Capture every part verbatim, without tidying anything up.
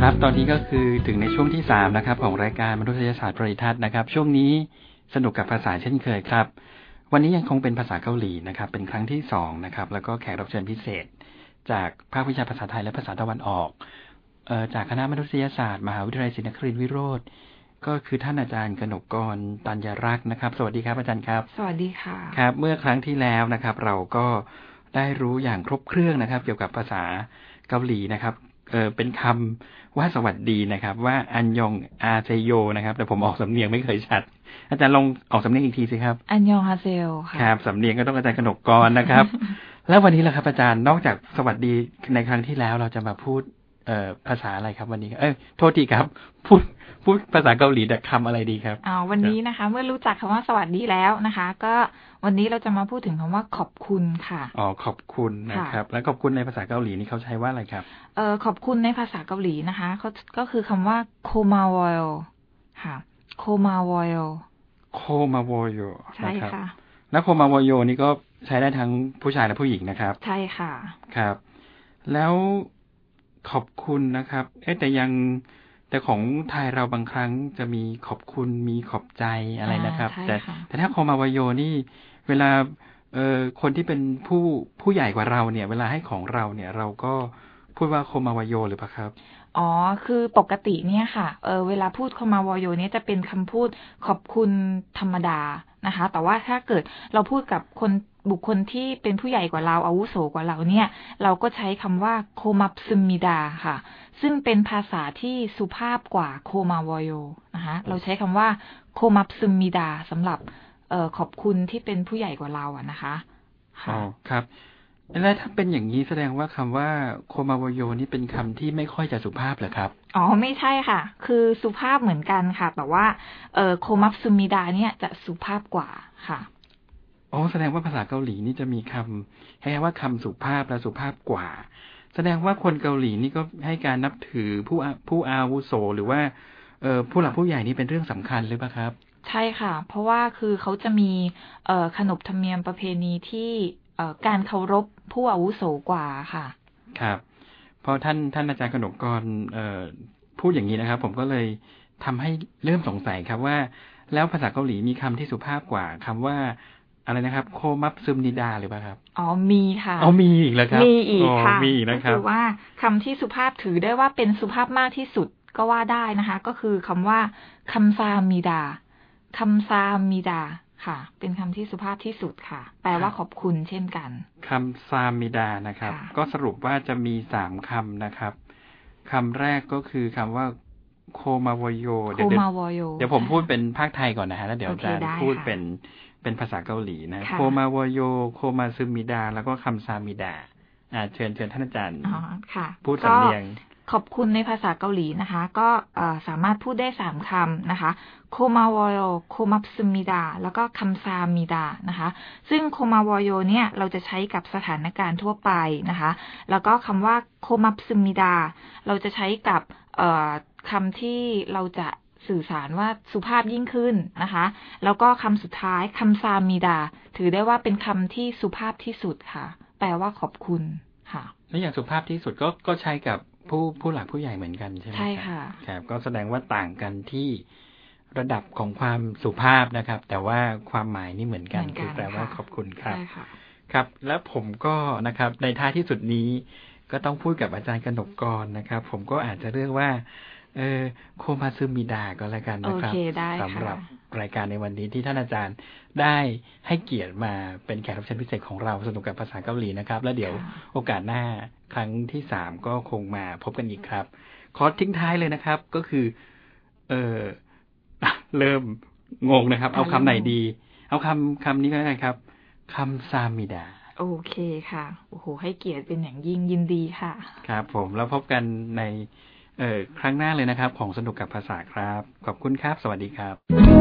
ครับตอนนี้ก็คือถึงในช่วงที่สามนะครับของรายการมนุษยศาสตร์ปริทัศน์นะครับช่วงนี้สนุกกับภาษาเช่นเคยครับวันนี้ยังคงเป็นภาษาเกาหลีนะครับเป็นครั้งที่สองนะครับแล้วก็แขกรับเชิญพิเศษจากภาควิชาภาษาไทยและภาษาตะวันออกเอ่อจากคณะมนุษยศาสตร์มหาวิทยาลัยศรีนครินทรวิโรธก็คือท่านอาจารย์กนกกรตัญญรักษ์นะครับสวัสดีครับอาจารย์ครับสวัสดีค่ะครับเมื่อครั้งที่แล้วนะครับเราก็ได้รู้อย่างครบเครื่องนะครับเกี่ยวกับภาษาเกาหลีนะครับเออเป็นคำว่าสวัสดีนะครับว่าอันยองอาเซโยนะครับแต่ผมออกสำเนียงไม่เคยชัดอาจารย์ลองออกสำเนียงอีกทีสิครับอันยองอาเซโยค่ะครับสำเนียงก็ต้องอาจารย์กนกกรนะครับ แล้ววันนี้ล่ะครับอาจารย์นอกจากสวัสดีในครั้งที่แล้วเราจะมาพูดเอ่อภาษาอะไรครับวันนี้เอ้ยโทษทีครับพูดพูดภาษาเกาหลีแต่คำอะไรดีครับอ๋อวันนี้นะคะเมื่อรู้จักคำว่าสวัสดีแล้วนะคะก็วันนี้เราจะมาพูดถึงคำว่าขอบคุณค่ะอ๋อขอบคุณนะครับแล้วขอบคุณในภาษาเกาหลีนี่เขาใช้ว่าอะไรครับเอ่อขอบคุณในภาษาเกาหลีนะคะเขาก็คือคำว่าโคมาวอยค่ะโคมาวอยโคมาวอยใช่ค่ะแล้วโคมาวอยนี่ก็ใช้ได้ทั้งผู้ชายและผู้หญิงนะครับใช่ค่ะครับแล้วขอบคุณนะครับเอ๊ะแต่ยังแต่ของไทยเราบางครั้งจะมีขอบคุณมีขอบใจอะไรนะครับแต่แต่ถ้าโคมาวอยนี่เวลาเอ่อคนที่เป็นผู้ผู้ใหญ่กว่าเราเนี่ยเวลาให้ของเราเนี่ยเราก็พูดว่าโคมาวอยหรือเปล่าครับอ๋อคือปกติเนี่ยค่ะเออเวลาพูดโคมาวอยเนี่ยจะเป็นคำพูดขอบคุณธรรมดานะคะแต่ว่าถ้าเกิดเราพูดกับคนบุคคลที่เป็นผู้ใหญ่กว่าเราอาวุโสกว่าเราเนี่ยเราก็ใช้คำว่าโคมับซึมิดาค่ะซึ่งเป็นภาษาที่สุภาพกว่าโคมาวอยนะคะเราใช้คำว่าโคมับซึมิดาสำหรับเอ่อขอบคุณที่เป็นผู้ใหญ่กว่าเราอะนะคะอ๋อครับแล้วถ้าเป็นอย่างนี้แสดงว่าคำว่าโคมาวโยนี่เป็นคำที่ไม่ค่อยจะสุภาพเหรอครับอ๋อไม่ใช่ค่ะคือสุภาพเหมือนกันค่ะแต่ว่าเอ่อโคมับซึมิดาเนี่ยจะสุภาพกว่าค่ะอ๋อแสดงว่าภาษาเกาหลีนี่จะมีคำให้ว่าคำสุภาพและสุภาพกว่าแสดงว่าคนเกาหลีนี่ก็ให้การนับถือผู้ผู้อาวุโสหรือว่าเอ่อผู้หลักผู้ใหญ่นี่เป็นเรื่องสำคัญหรือเปล่าครับใช่ค่ะเพราะว่าคือเขาจะมีเอ่อขนบธรรมเนียมประเพณีที่เอ่อการเคารพผู้อาวุโสกว่าค่ะครับพอท่านท่านอาจารย์กนกกรเอ่อพูดอย่างนี้นะครับผมก็เลยทำให้เริ่มสงสัยครับว่าแล้วภาษาเกาหลีมีคำที่สุภาพกว่าคำว่าอะไรนะครับโคมับซึมนิดาหรือเปล่าครับอ๋อมีค่ะอ๋อมีอีกแล้วครับมีอีกค่ะมีอีกนะครับก็คือว่าคำที่สุภาพถือได้ว่าเป็นสุภาพมากที่สุดก็ว่าได้นะคะก็คือคำว่าคัมซามิดาคัมซามิดาค่ะเป็นคำที่สุภาพที่สุดค่ะแปลว่าขอบคุณเช่นกันคำซามิดานะครับก็สรุปว่าจะมีสามคำนะครับคำแรกก็คือคำว่าโคมาวโยเดี๋ยวเดี๋ยวผมพูดเป็นภาคไทยก่อนนะฮะแล้วเดี๋ยวอาจารย์พูดเป็นเป็นภาษาเกาหลีนะโคมาวโยโคมาซึมิดาแล้วก็คำซามิดาอ่าเชิญเชิญท่านอาจารย์อ๋อค่ะพูดสำเนียงขอบคุณในภาษาเกาหลีนะคะก็สามารถพูดได้สามคำนะคะโคมาวโยโคมับซึมิดาแล้วก็คัมซามิดานะคะซึ่งโคมาวโยเนี่ยเราจะใช้กับสถานการณ์ทั่วไปนะคะแล้วก็คำว่าโคมับซึมิดาเราจะใช้กับคำที่เราจะสื่อสารว่าสุภาพยิ่งขึ้นนะคะแล้วก็คำสุดท้ายคัมซามิดาถือได้ว่าเป็นคำที่สุภาพที่สุดค่ะแปลว่าขอบคุณค่ะและอย่างสุภาพที่สุดก็ก็ใช้กับผู้ผู้หลักผู้ใหญ่เหมือนกันใช่ไหมใช่ค่ะครับก็แสดงว่าต่างกันที่ระดับของความสุภาพนะครับแต่ว่าความหมายนี่เหมือนกันคือแปลว่าขอบคุณครับครับแล้วผมก็นะครับในท้ายที่สุดนี้ก็ต้องพูดกับอาจารย์กนกกรนะครับผมก็อาจจะเรียกว่าเออโคมาซึมิดาก็แล้วกันนะครับสำหรับรายการในวันนี้ที่ท่านอาจารย์ได้ให้เกียรติมาเป็นแขกรับเชิญพิเศษของเราสนุกกับภาษาเกาหลีนะครับแล้วเดี๋ยวโอกาสหน้าครั้งที่สามก็คงมาพบกันอีกครับขอทิ้งท้ายเลยนะครับก็คือเออเริ่มงงนะครับเอาคำไหนดีเอาคำคำนี้ก็ได้ครับคำซามิดาโอเคค่ะโอ้โหให้เกียรติเป็นอย่างยิ่งยินดีค่ะครับผมแล้วพบกันในเอ่อครั้งหน้าเลยนะครับของสนุกกับภาษาครับขอบคุณครับสวัสดีครับ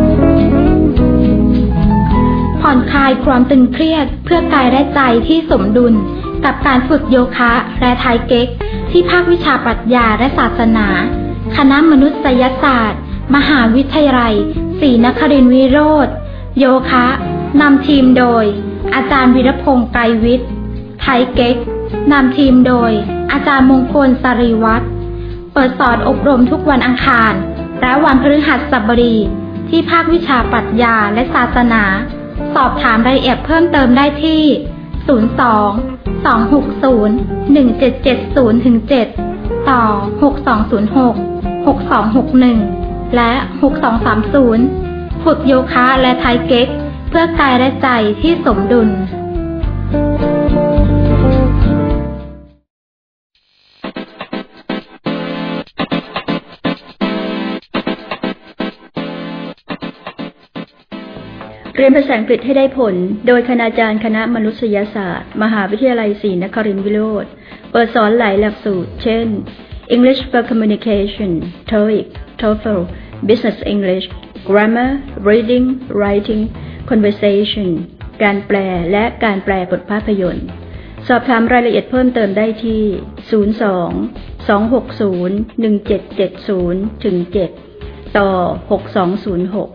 ผ่อนคลายความตึงเครียดเพื่อกายและใจที่สมดุลกับการฝึกโยคะและไทเก๊กที่ภาควิชาปรัชญาและศาสนาคณะมนุษยศาสตร์มหาวิทยาลัยศรีนครินทรวิโรธโยคะนำทีมโดยอาจารย์วีรพงษ์ไกรวิทย์ไทเก๊กนำทีมโดยอาจารย์มงคลสรีวัฒน์เปิดสอนอบรมทุกวันอังคารและวันพฤหัสบดีที่ภาควิชาปรัชญาและศาสนาสอบถามรายละเอียดเพิ่มเติมได้ที่ศูนย์ สอง สอง หก ศูนย์ หนึ่ง เจ็ด เจ็ด ศูนย์ ถึง เจ็ด ต่อ หก สอง ศูนย์ หก หก สอง หก หนึ่ง และ หก สอง สาม ศูนย์ ฝึกโยคะและไทเก๊กเพื่อกายและใจที่สมดุลเรียนภาษาอังกฤษให้ได้ผลโดยคณาจารย์คณะมนุษยศาสตร์มหาวิทยาลัยศรีนครินทรวิโรจน์เปิดสอนหลายหลักสูตรเช่น English for Communication โทอีก โทเฟล Business English Grammar Reading Writing Conversation การแปลและการแปลบทภาพยนตร์สอบถามรายละเอียดเพิ่มเติมได้ที่ศูนย์ สอง สอง หก ศูนย์ หนึ่ง เจ็ด เจ็ด ศูนย์ ถึง เจ็ด ต่อ หก สอง ศูนย์ หก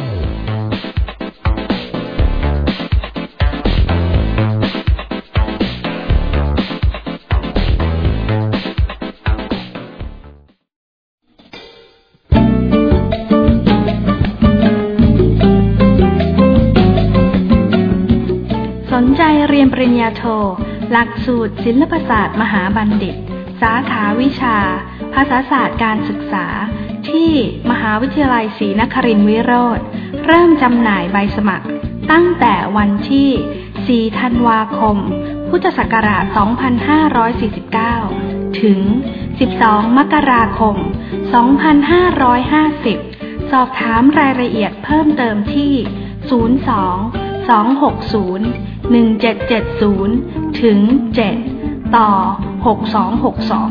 สนใจเรียนปริญญาโทหลักสูตรศิลปศาสตร์มหาบัณฑิตสาขาวิชาภาษาศาสตร์การศึกษาที่มหาวิทยาลัยศรีนครินทรวิโรจน์เริ่มจำหน่ายใบสมัครตั้งแต่วันที่สี่ธันวาคมพุทธศักราชสองพันห้าร้อยสี่สิบเก้าถึงสิบสองมกราคมสองพันห้าร้อยห้าสิบสอบถามรายละเอียดเพิ่มเติมที่ศูนย์ สอง สอง หก ศูนย์ หนึ่ง เจ็ด เจ็ด ศูนย์ ถึง เจ็ด ต่อ หก สอง หก สอง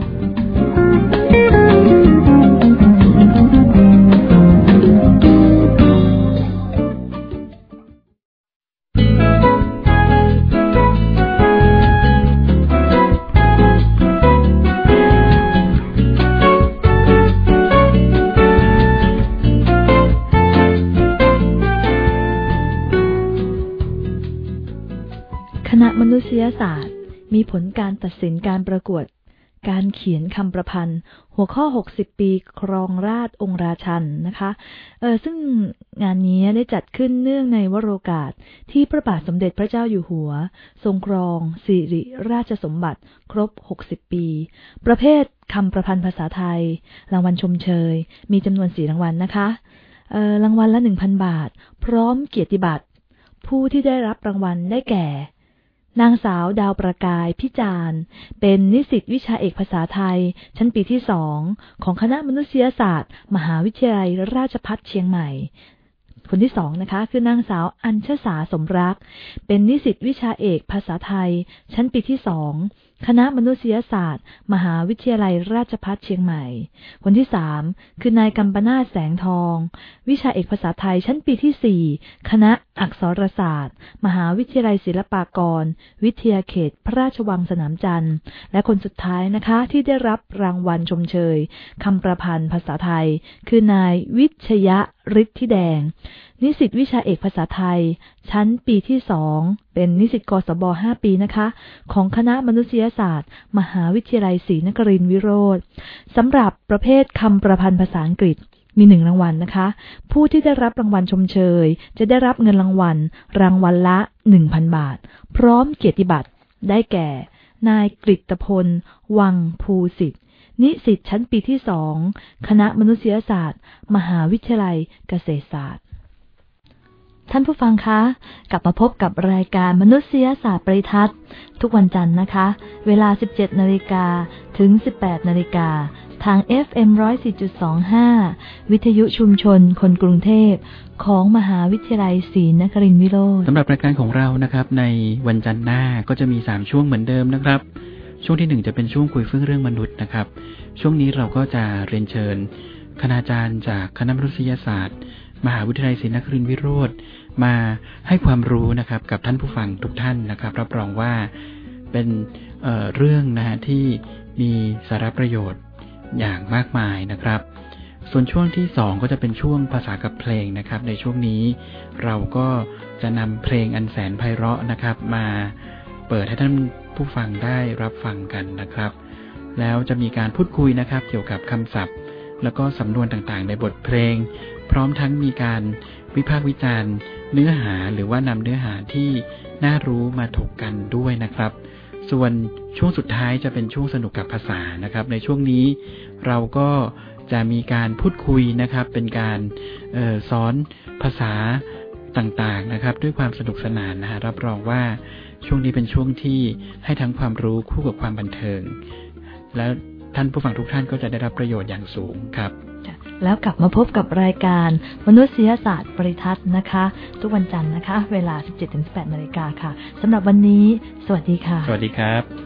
คณะมนุษยศาสตร์มีผลการตัดสินการประกวดการเขียนคำประพันธ์หัวข้อหกสิบปีครองราชย์องค์ราชันนะคะเออซึ่งงานนี้ได้จัดขึ้นเนื่องในวโรกาสที่พระบาทสมเด็จพระเจ้าอยู่หัวทรงครองสิริราชสมบัติครบหกสิบปีประเภทคำประพันธ์ภาษาไทยรางวัลชมเชยมีจำนวนสี่รางวัลนะคะเออรางวัลละ หนึ่งพัน บาทพร้อมเกียรติบัตรผู้ที่ได้รับรางวัลได้แก่นางสาวดาวประกายพิจารณ์เป็นนิสิตวิชาเอกภาษาไทยชั้นปีที่สองของคณะมนุษยศาสตร์มหาวิทยาลัยราชภัฏเชียงใหม่คนที่สองนะคะคือนางสาวอัญชสาสมรักเป็นนิสิตวิชาเอกภาษาไทยชั้นปีที่สองคณะมนุษยศาสตร์มหาวิทยาลัยราชภัฏเชียงใหม่คนที่สามคือนายกัมปนาถแสงทองวิชาเอกภาษาไทยชั้นปีที่สี่คณะอักษรศาสตร์มหาวิทยาลัยศิลปากรวิทยาเขตพระราชวังสนามจันทร์และคนสุดท้ายนะคะที่ได้รับรางวัลชมเชยคำประพันธ์ภาษาไทยคือนายวิชยะฤทธิแดงนิสิตวิชาเอกภาษาไทยชั้นปีที่สองเป็นนิสิตกศบห้าปีนะคะของคณะมนุษยศาสตร์มหาวิทยาลัยศรีนครินทรวิโรจน์สำหรับประเภทคำประพันธ์ภาษาอังกฤษมีหนึ่งรางวัลนะคะผู้ที่ได้รับรางวัลชมเชยจะได้รับเงินรางวัลรางวัลละ หนึ่งพัน บาทพร้อมเกียรติบัตรได้แก่นายกฤตพลวังภูสิทธิ์นิสิตชั้นปีที่สองคณะมนุษยศาสตร์มหาวิทยาลัยเกษตรศาสตร์ท่านผู้ฟังคะกลับมาพบกับรายการมนุษยศาสตร์ปริทัศน์ทุกวันจันทร์นะคะเวลา สิบเจ็ดนาฬิกา ถึง สิบแปดนาฬิกา ทาง เอฟ เอ็ม หนึ่งศูนย์สี่จุดสองห้า วิทยุชุมชนคนกรุงเทพของมหาวิทยาลัยศรีนครินทรวิโรจน์สำหรับรายการของเรานะครับในวันจันทร์หน้าก็จะมีสามช่วงเหมือนเดิมนะครับช่วงที่หนึ่งจะเป็นช่วงคุยฟื้นเรื่องมนุษย์นะครับช่วงนี้เราก็จะเรียนเชิญคณาจารย์จากคณะมนุษยศาสตร์มหาวิทยาลัยศรีนครินทรวิโรจน์มาให้ความรู้นะครับกับท่านผู้ฟังทุกท่านนะครับรับรองว่าเป็นเอ่อเรื่องนะฮะที่มีสาระประโยชน์อย่างมากมายนะครับส่วนช่วงที่สองก็จะเป็นช่วงภาษากับเพลงนะครับในช่วงนี้เราก็จะนำเพลงอันแสนไพเราะนะครับมาเปิดให้ท่านผู้ฟังได้รับฟังกันนะครับแล้วจะมีการพูดคุยนะครับเกี่ยวกับคำศัพท์แล้วก็สำนวนต่างๆในบทเพลงพร้อมทั้งมีการวิพากษ์วิจารณ์เนื้อหาหรือว่านำเนื้อหาที่น่ารู้มาถกกันด้วยนะครับส่วนช่วงสุดท้ายจะเป็นช่วงสนุกกับภาษานะครับในช่วงนี้เราก็จะมีการพูดคุยนะครับเป็นการเอ่อสอนภาษาต่างๆนะครับด้วยความสนุกสนานนะฮะรับรองว่าช่วงนี้เป็นช่วงที่ให้ทั้งความรู้คู่กับความบันเทิงแล้วท่านผู้ฟังทุกท่านก็จะได้รับประโยชน์อย่างสูงครับแล้วกลับมาพบกับรายการมนุษยศาสตร์ปริทัศน์นะคะทุกวันจันทร์นะคะเวลา สิบเจ็ดถึงสิบแปด นาฬิกาค่ะสำหรับวันนี้สวัสดีค่ะสวัสดีครับ